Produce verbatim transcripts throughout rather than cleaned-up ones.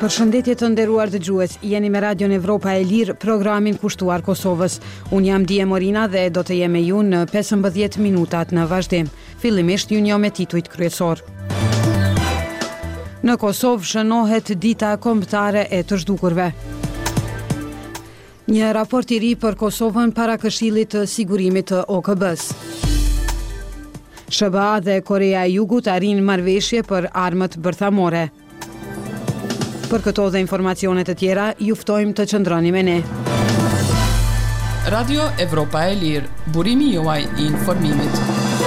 Përshëndetje të nderuar dëgjues, jeni me Radion Evropa e Lirë, programin kushtuar Kosovës. Unë jam Dije Morina dhe do të jem me ju në pesëmbëdhjetë minutat në vazhdim. Fillimisht ju njoh me titujt kryesor. Në Kosovë shënohet dita kombëtare e të zhdukurve. Një raport i ri për Kosovën para Këshillit të Sigurimit të O K B-s. S B A dhe Korea e Jugut arrin marrëveshje për armët bërthamore. Për këto dhe informacione të tjera, ju ftojmë të qëndroni me ne. Radio Evropa e Lirë, burimi juaj i informimit.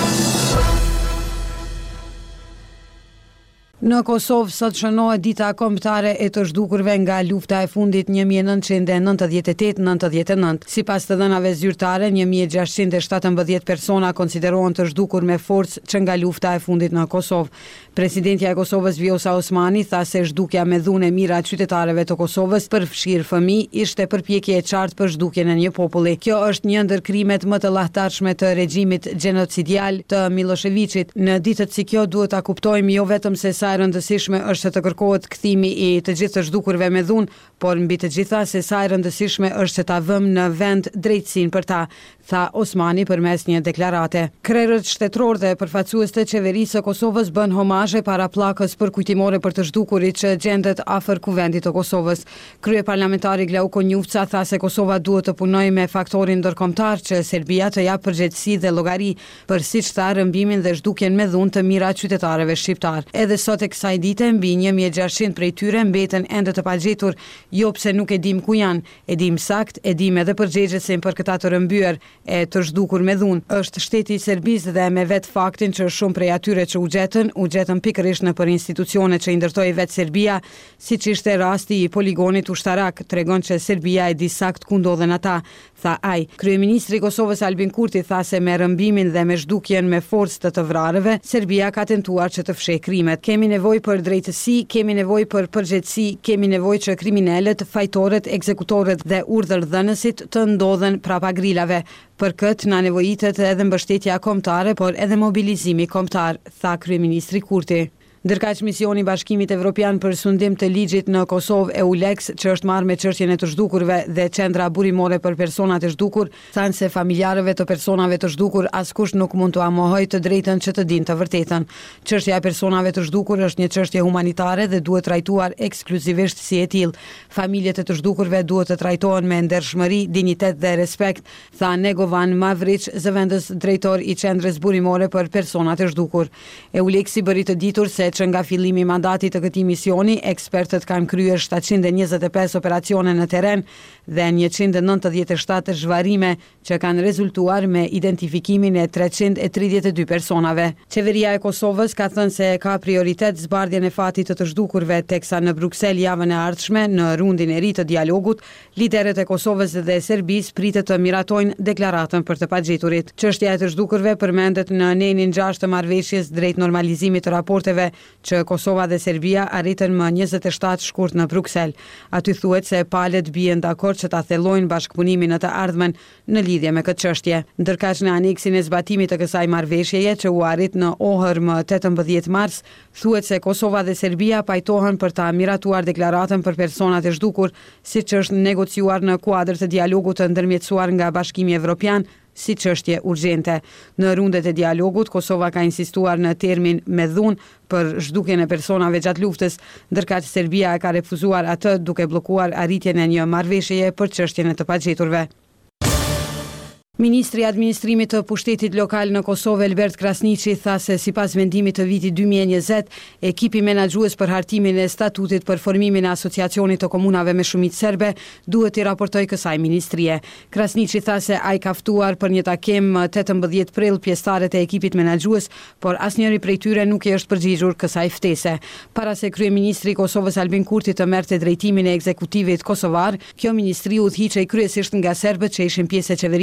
Në Kosovë sot shënohet dita kombëtare e të zhdukurve nga lufta e fundit një mijë e nëntëqind e nëntëdhjetë e tetë nëntëdhjetë e nëntë. Sipas të dhënave zyrtare, një mijë e gjashtëqind e shtatëmbëdhjetë persona konsiderohen të zhdukur me forcë që nga lufta e fundit në Kosovë. Presidentja e Kosovës Vjosa Osmani tha se zhdukja me dhunë e mira qytetarëve të Kosovës përfshirë fëmijë ishte përpjekje e qartë për zhdukjen e një populli. Kjo është një ndër krimet më të llahtarshme të regjimit gjenocidial të Miloševićit. Në ditët si kjo duhet ta kuptojmë jo vetëm se sa e rëndësishme është të kërkohet kthimi i të gjithë të zhdukurve me dhunë, por mbi të gjitha se sa e rëndësishme është të ta vëmë në vend drejtësinë për ta, tha Osmani përmes një deklarate. Krerët shtetëror dhe përfaqësues të qeverisë së Kosovës bën homazhe para pllakës për kujtimore për të zhdukurit që gjendet afër kuvendit të Kosovës. Kryeparlamentari Glauko Njufca tha se Kosova duhet të punojë me faktorin ndërkombëtar që Serbia të japë përgjegjësi dhe llogari për siç tha rëmbimin dhe zhdukjen me dhunë të mira qytetarëve shqiptar. Edhe sot e kësaj dite mbi një mijë e gjashtëqind prej tyre mbeten ende të pagjetur, jo pse nuk e dim ku janë, e dim sakt, e dim edhe përgjegjësin për këta të rëmbyer e të zhdukur me dhunë. Është shteti i Serbisë dhe me vet faktin që shumë prej atyre që u gjetën, u gjetën pikërisht në për institucione që i ndërtoi vetë Serbia, siç ishte rasti i poligonit ushtarak, tregon që Serbia e di sakt ku ndodhen ata, tha ai. Kryeministri i Kosovës Albin Kurti tha se me rëmbimin dhe me zhdukjen me forcë të të vrarëve, Serbia ka tentuar që të fshehë krimet. Kemi nevojë për drejtësi, kemi nevojë për përgjegjësi, kemi nevojë që kriminalët, fajtorët, ekzekutorët dhe urdhërdhënësit të ndodhen prapa grilave. Për këtë na nevojitet edhe mbështetja kombëtare, por edhe mobilizimi kombëtar, tha kryeministri Kurti. Ndërkaq misioni i Bashkimit Evropian për sundim të ligjit në Kosovë EULEX, që është marrë me çështjen e të zhdukurve dhe qendra burimore për personat e zhdukur, thanë se familjarëve të personave të zhdukur askush nuk mund t'u mohojë të drejtën që të dinë të vërtetën. Çështja e personave të zhdukur është një çështje humanitare dhe duhet trajtuar ekskluzivisht si e tillë. Familjet e të zhdukurve duhet të trajtohen me ndershmëri, dinjitet dhe respekt, tha Negovan Mavrić, zëvendës drejtor i qendrës burimore për personat e zhdukur. EULEX-i bëri të ditur se që nga fillimi i mandatit të këtij misioni, ekspertët kanë kryer shtatëqind e njëzet e pesë operacione në terren dhe njëqind e nëntëdhjetë e shtatë zhvarrime që kanë rezultuar me identifikimin e treqind e tridhjetë e dy personave. Qeveria e Kosovës ka thënë se ka prioritet zbardhjen e fatit të të zhdukurve, teksa në Bruksel javën e ardhshme në rundin e ri të dialogut, liderët e Kosovës dhe Serbisë pritet të miratojnë deklaratën për të pagjeturit. Çështja e të zhdukurve përmendet në nenin gjashtë të marrëveshjes drejt normalizimit të raporteve që Kosova dhe Serbia arritën më njëzet e shtatë shkurt në Bruksel. Aty thuhet se palët bien dakord që ta thellojnë bashkëpunimin në të ardhmen në lidhje me këtë çështje. Ndërkaq në aneksin e zbatimit të kësaj marrëveshjeje që u arrit në Ohër më tetëmbëdhjetë mars, thuhet se Kosova dhe Serbia pajtohen për ta miratuar deklaratën për personat e zhdukur, siç është negociuar në kuadër të dialogut të ndërmjetësuar nga Bashkimi Evropian si çështje urgjente. Në rundet e dialogut, Kosova ka insistuar në termin me dhunë për zhdukjen e personave gjatë luftës, ndërkaq Serbia e ka refuzuar atë duke bllokuar arritjen e një marrëveshjeje për çështjen e të pagjeturve. Ministri i Administrimit të Pushtetit Lokal në Kosovë Elbert Krasniqi tha se sipas vendimit të vitit dy mijë e njëzet, ekipi menaxhues për hartimin e statutit për formimin e asociacionit të komunave me shumicë serbe duhet i raportojë kësaj ministrie. Krasniqi tha se ai ka ftuar për një takim tetëmbëdhjetë prill pjesëtarët e ekipit menaxhues, por asnjëri prej tyre nuk i është përgjigjur kësaj ftese. Para se kryeministri i Kosovës Albin Kurti të merrte drejtimin e ekzekutivit kosovar, kjo ministri udhëhiqej kryesisht nga serbët që ishin pjesë e qeverive të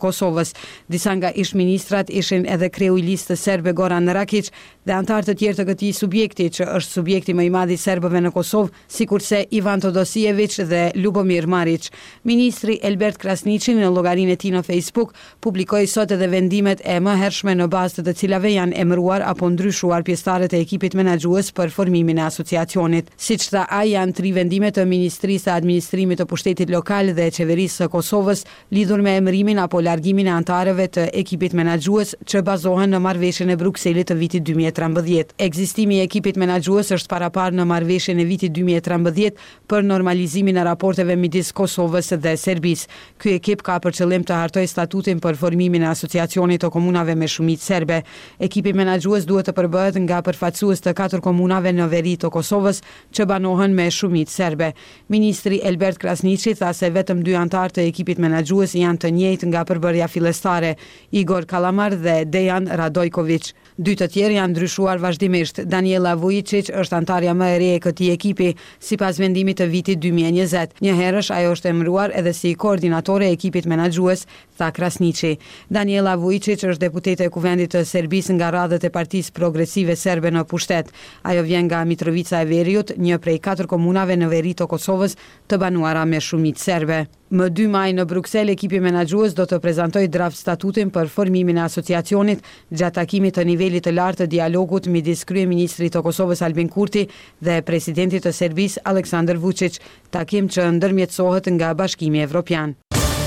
Kosovës. Disa nga ish-ministrat ishin edhe kreu i listës serbe Goran Rakic dhe antarë të tjerë të këtij subjekti, që është subjekti më i madh i serbëve në Kosovë, sikurse Ivan Todosijević dhe Lubomir Marić. Ministri Elbert Krasniqi në llogarinë e tij në Facebook publikoi sot edhe vendimet e mëhershme në bazë të të cilave janë emëruar apo ndryshuar pjesëtarët e ekipit menaxhues për formimin e asociacionit. Siç tha ai, janë tri vendime të Ministrisë së Administrimit të Pushtetit Lokal dhe Qeverisë së Kosovës lidhur me emërimin apo largimin e antarëve të ekipit menaxhues që bazohen në marrëveshjen e Brukselit të vitit dy mijë e trembëdhjetë. Ekzistimi i ekipit menaxhues është paraparë në marrëveshjen e vitit dy mijë e trembëdhjetë për normalizimin e raporteve midis Kosovës dhe Serbisë. Ky ekip ka për qëllim të hartojë statutin për formimin e asociacionit të komunave me shumicë serbe. Ekipi menaxhues duhet të përbëhet nga përfaqësues të katër komunave në veri të Kosovës që banohen me shumicë serbe. Ministri Elbert Krasniqi tha se vetëm dy antar të ekipit menaxhues janë të njëjtë nga përbërja fillestare, Igor Kalamar dhe Dejan Radojković. Dy të tjerë janë ndryshuar vazhdimisht. Daniela Vujicic është antarja më e re e këtij ekipi sipas vendimit të vitit dy mijë e njëzet. Një herësh ajo është emëruar edhe si koordinatore e ekipit menaxhues, tha Krasniqi. Daniela Vujicic është deputete e Kuvendit të Serbisë nga radhët e Partisë Progresive Serbe në pushtet. Ajo vjen nga Mitrovica e Veriut, një prej katër komunave në veri të Kosovës të banuara me shumicë serbe. Më dy maj në Bruksel, ekipi menaxhues do të prezantojë draft statutin për formimin e asociacionit gjatë takimit të nivelit të lartë të dialogut midis kryeministrit të Kosovës Albin Kurti dhe presidentit të Serbisë Aleksandar Vučić, takim që ndërmjetësohet nga Bashkimi Evropian.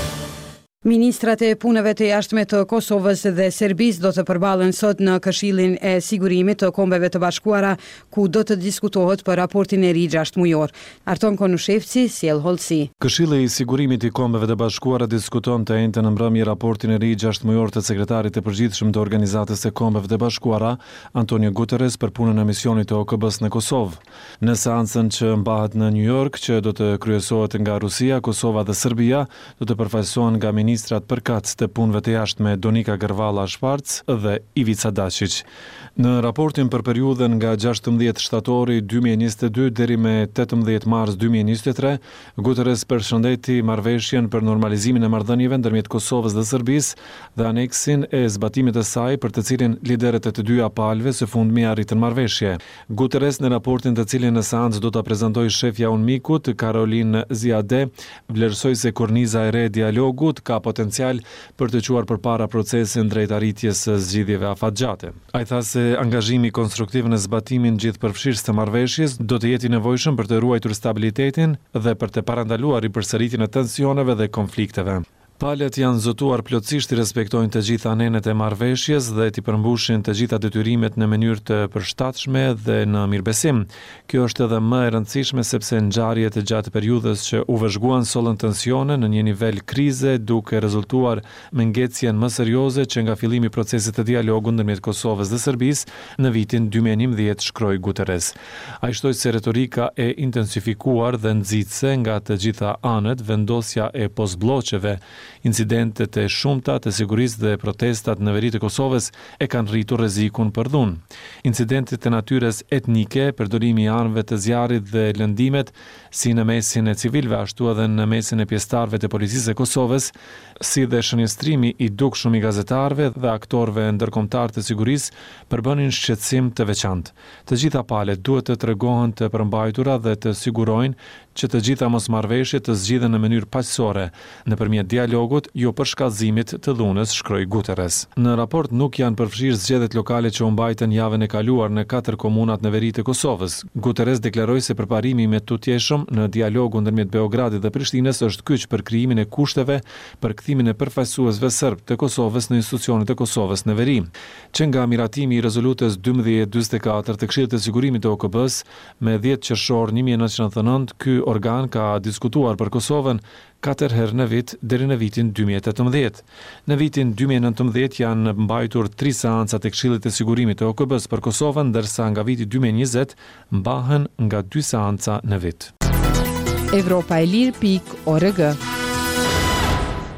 Ministrat e punëve të jashtme të Kosovës dhe Serbisë do të përballen sot në Këshillin e Sigurimit të Kombeve të Bashkuara, ku do të diskutohet për raportin e ri gjashtë mujor. Arton Konushevci sjell hollësi. Këshilli i Sigurimit i Kombeve të Bashkuara diskuton të njëjtën mbrëmje raportin e ri gjashtë mujor të sekretarit të përgjithshëm të Organizatës së Kombeve të Bashkuara, Antonio Guterres, për punën e misionit të O K B-s në Kosovë. Në seancën që mbahet në New York, që do të kryesohet nga Rusia, Kosova dhe Serbia, do të përfaqësohen nga ministrat përkatës të punëve të jashtme Donika Gërvalla Shparc dhe Ivica Dačić. Në raportin për periudhën nga gjashtëmbëdhjetë shtatori dy mijë e njëzet e dy deri me tetëmbëdhjetë mars dy mijë e njëzet e tre, Guterres përshëndeti marrëveshjen për normalizimin e marrëdhënieve ndërmjet Kosovës dhe Serbisë dhe aneksin e zbatimit të saj, për të cilin liderët e të dyja palëve së fundmi arritën marrëveshje. Guterres në raportin të cilin në seancë do ta prezantojë shefja UNMIK-ut Caroline Ziade, vlerësoi se korniza e re e dialogut ka potencial për të quar përpara procesin drejt arritjes së zgjidhjeve afatgjate. Ai tha se angazhimi konstruktiv në zbatimin gjithëpërfshirës të marrëveshjes do të jetë i nevojshëm për të ruajtur stabilitetin dhe për të parandaluar ripërsëritjen e tensioneve dhe konflikteve. Palët janë zotuar plotësisht i respektojnë të gjitha anenet e marrëveshjes dhe t'i përmbushin të gjitha detyrimet në mënyrë të përshtatshme dhe në mirëbesim. Kjo është edhe më e rëndësishme sepse ngjarjet e gjatë periudhës që u vëzhguan sollën tensione në një nivel krize, duke rezultuar me ngjecjen më serioze që nga fillimi i procesit të dialogut ndërmjet Kosovës dhe Serbisë në vitin dy mijë e njëmbëdhjetë, shkroi Guterres. Ai shtoi se retorika e intensifikuar dhe nxitse nga të gjitha anët, vendosja e postbllokeve, incidentet e shumta të sigurisë dhe protestat në veri të Kosovës e kanë rritur rrezikun për dhunë. Incidentet e natyrës etnike, përdorimi i armëve të zjarrit dhe lëndimet, si në mesin e civilëve ashtu edhe në mesin e pjesëtarëve të policisë së Kosovës, si dhe shënjestrimi i dukshëm i gazetarëve dhe aktorëve ndërkombëtar të sigurisë, përbënin shqetësim të veçantë. Të gjitha palët duhet të tregohen të përmbajtura dhe të sigurojnë që të gjitha mosmarrëveshjet të zgjidhen në mënyrë paqësore nëpërmjet dialogut, jo për shkallëzimit të dhunës, shkroi Guterres. Në raport nuk janë përfshirë zgjedhjet lokale që u mbajtën javën e kaluar në katër komunat në veri të Kosovës. Guterres deklaroi se përparimi me tutjeshëm në dialogun ndërmjet Beogradit dhe Prishtinës është kyç për krijimin e kushteve për kthimin e përfaqësuesve serb të Kosovës në institucionet e Kosovës në veri. Që nga miratimi i rezolutës dymbëdhjetë dyzet e katër të Këshillit të Sigurimit të O K B-s me dhjetë qershor një mijë e nëntëqind e nëntëdhjetë e nëntë, ky organ ka diskutuar për Kosovën katër herë në vit deri në vitin dy mijë e tetëmbëdhjetë. Në vitin dy mijë e nëntëmbëdhjetë janë mbajtur tri seanca të Këshillit të Sigurimit të O K B-s për Kosovën, ndërsa nga viti dy mijë e njëzet mbahen nga dy seanca në vit. Evropa e Lirë pikë org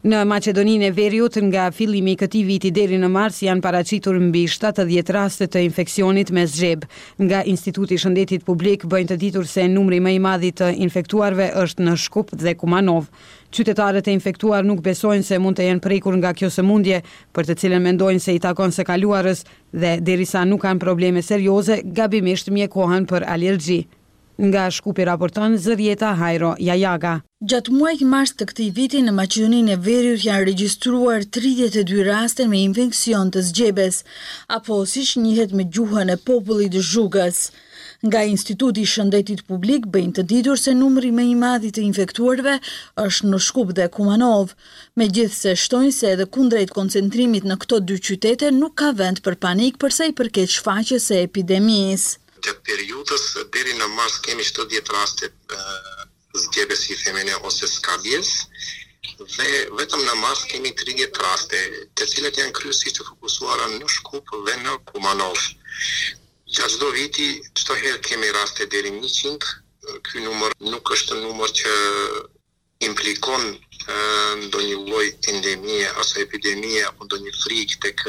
Në Maqedoninë e Veriut, nga fillimi i këtij viti deri në mars janë paraqitur mbi shtatëdhjetë raste të infeksionit me zgjeb. Nga Instituti i Shëndetit Publik bëjnë të ditur se numri më i madh i të infektuarve është në Shkup dhe Kumanov. Qytetarët e infektuar nuk besojnë se mund të jenë prekur nga kjo sëmundje, për të cilën mendojnë se i takon së kaluarës dhe derisa nuk kanë probleme serioze, gabimisht mjekohen për alergji. Nga Shkupi raporton Zërieta Hajro Jajaga. Gjatë muajit mars të këtij viti në Maqedoninë e Veriut janë regjistruar tridhjetë e dy raste me infeksion të zgjebes, apo siç njihet me gjuhën e popullit zhugës. Nga Instituti i Shëndetit Publik bëjnë të ditur se numri më i madh i të infektuarve është në Shkup dhe Kumanov, megjithse shtojnë se edhe kundrejt koncentrimit në këto dy qytete nuk ka vend për panik përsa i përket shfaqjes së epidemisë. Gjatë periudhës deri në mars kemi shtatëdhjetë raste zgjebes i femine ose skabjes dhe vetëm në mars kemi tridhjetë raste, të cilat janë kryesisht të fokusuara në Shkup dhe në Kumanov. Gjatë çdo viti, çdo herë kemi raste deri në njëqind. Ky numër nuk është numër që implikon ndonjë lloj endemie ose epidemie apo ndonjë frikë tek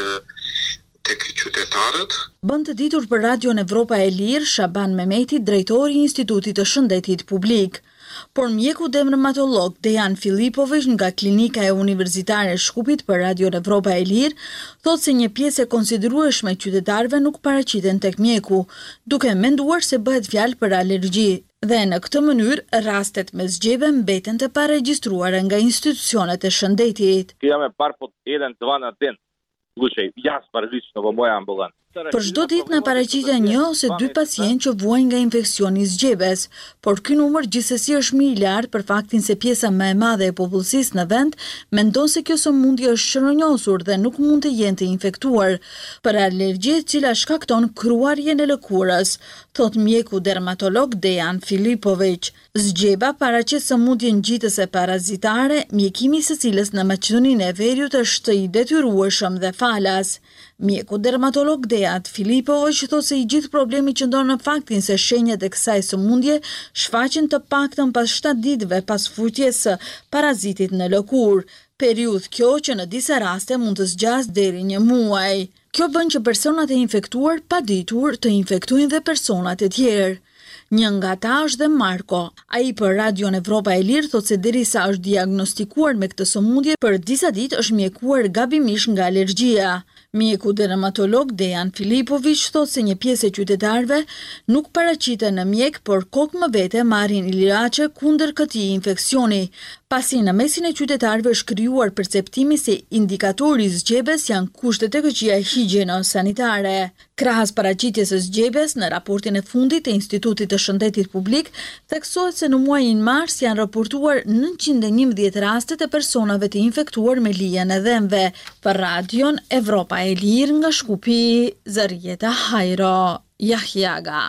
tek qytetarët. Bën të ditur për Radion Evropa e Lirë Shaban Mehmeti, drejtori i Institutit të Shëndetit Publik. Por mjeku dermatolog Dejan Filipović nga Klinika e Universitare e Shkupit për Radion Evropa e Lirë thotë se një pjesë e konsiderueshme e qytetarëve nuk paraqiten tek mjeku, duke menduar se bëhet fjalë për alergji. Dhe në këtë mënyrë rastet me zgjebe mbeten të paregjistruara nga institucionet e shëndetit. Kemë par po jedan dva na den. Slučaj jasno različno v mojoj ambulanti. Për çdo ditë na paraqiten një ose dy pacientë që vuajnë nga infeksioni i zgjebes, por ky numër gjithsesi është më i lartë për faktin se pjesa më e madhe e popullsisë në vend mendon se kjo sëmundje është shëronjosur dhe nuk mund të jenë të infektuar për alergji e cila shkakton kruarjen e lëkurës, thot mjeku dermatolog Dejan Filipović. Zgjeba paraqet sëmundjen ngjitëse parazitare, mjekimi i së cilës në Maqedoninë e Veriut është i detyrueshëm dhe falas. Mjeku dermatolog Dejan Filipović thotë se i gjithë problemi qëndron në faktin se shenjat e kësaj sëmundje shfaqen të paktën pas shtatë ditëve pas futjes së parazitit në lëkurë, periudhë kjo që në disa raste mund të zgjasë deri një muaj. Kjo bën që personat e infektuar paditur të infektojnë dhe personat e tjerë. Një nga ata është dhe Marko. Ai për Radion Evropa e Lirë thotë se derisa është diagnostikuar me këtë sëmundje, për disa ditë është mjekuar gabimisht nga alergjia. Mjeku dermatolog Dejan Filipović thotë se një pjesë e qytetarëve nuk paraqiten në mjek, por kokë më vete marrin ilaçe kundër këtij infeksioni, pasi në mesin e qytetarëve është krijuar perceptimi se indikatori i zgjebes janë kushtet e këqija higjieno-sanitare. Krahas paraqitjes së zgjebes, në raportin e fundit të Institutit të Shëndetit Publik, theksohet se në muajin mars janë raportuar nëntëqind e njëmbëdhjetë raste të personave të infektuar me lijen e dhëmbëve. Për Radion Evropa e Lirë nga Shkupi, Zërieta Hajro Jajaga.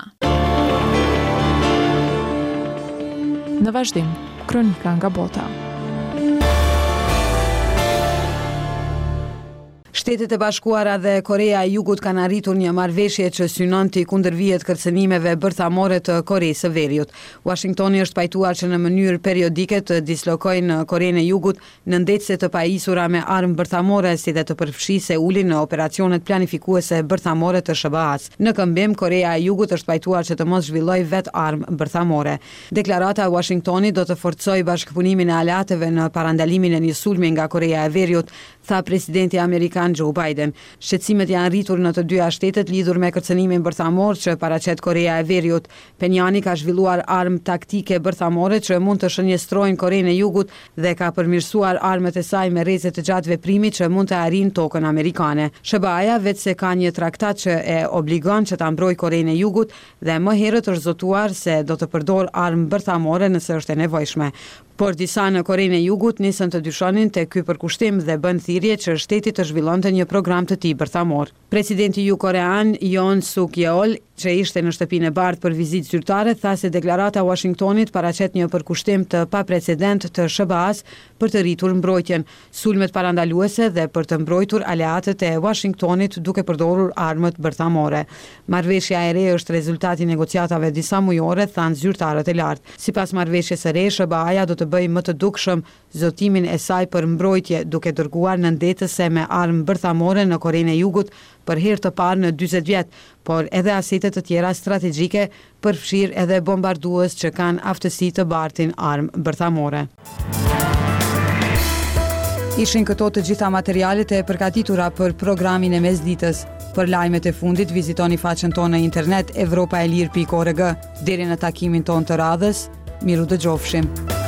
Në vazhdim, kronika nga bota. Shtetet e Bashkuara dhe Korea e Jugut kanë arritur një marrëveshje që synon të kundërvihet kërcënimeve bërthamore të Koresë së Veriut. Washingtoni është pajtuar që në mënyrë periodike të dislokojë në Korenë e Jugut nëndetëse të pajisura me armë bërthamore si dhe të përfshijë Seulin në operacionet planifikuese bërthamore të S B A-s. Në këmbim, Korea e Jugut është pajtuar që të mos zhvillojë vetë armë bërthamore. Deklarata e Washingtonit do të forcojë bashkëpunimin e aleatëve në parandalimin e një sulmi nga Korea e Veriut, tha presidenti amerikan Joe Biden. Shqetësimet janë rritur në të dyja shtetet lidhur me kërcënimin bërthamor që paraqet Korea e Veriut. Penjani ka zhvilluar armë taktike bërthamore që mund të shënjestrojnë Korenë e Jugut dhe ka përmirësuar armët e saj me rreze të gjatë veprimit që mund të arrijnë tokën amerikane. S B A-ja vetë se ka një traktat që e obligon që ta mbrojë Korenë e Jugut dhe më herët është zotuar se do të përdor armë bërthamore nëse është e nevojshme. Por disa në Korenë e Jugut nisën të dyshonin te ky përkushtim dhe bën thirrje që shteti të zhvillonte një program të tij bërthamor. Presidenti jugokorean Yoon Suk Yeol, që ishte në shtëpinë e bardhë për vizitë zyrtare, tha se deklarata e Washingtonit paraqet një përkushtim të paprecedent të S B A-s për të rritur mbrojtjen, sulmet parandaluese dhe për të mbrojtur aleatët e Washingtonit duke përdorur armët bërthamore. Marrëveshja e re është rezultati i negociatave disa mujore, thanë zyrtarët e lartë. Sipas marrëveshjes së re, S B A-ja do të bëjë më të dukshëm zotimin e saj për mbrojtje, duke dërguar nëndetëse me armë bërthamore në Korenë e Jugut për herë të parë në dyzet vjet, por edhe asete të tjera strategjike, përfshirë edhe bombardues që kanë aftësi të bartin armë bërthamore. Ishin këto të gjitha materialet e përgatitura për programin e mesditës. Për lajmet e fundit, vizitoni faqen tonë në internet evropaelir pikë org. Deri në takimin tonë të radhës, miru dëgjofshim.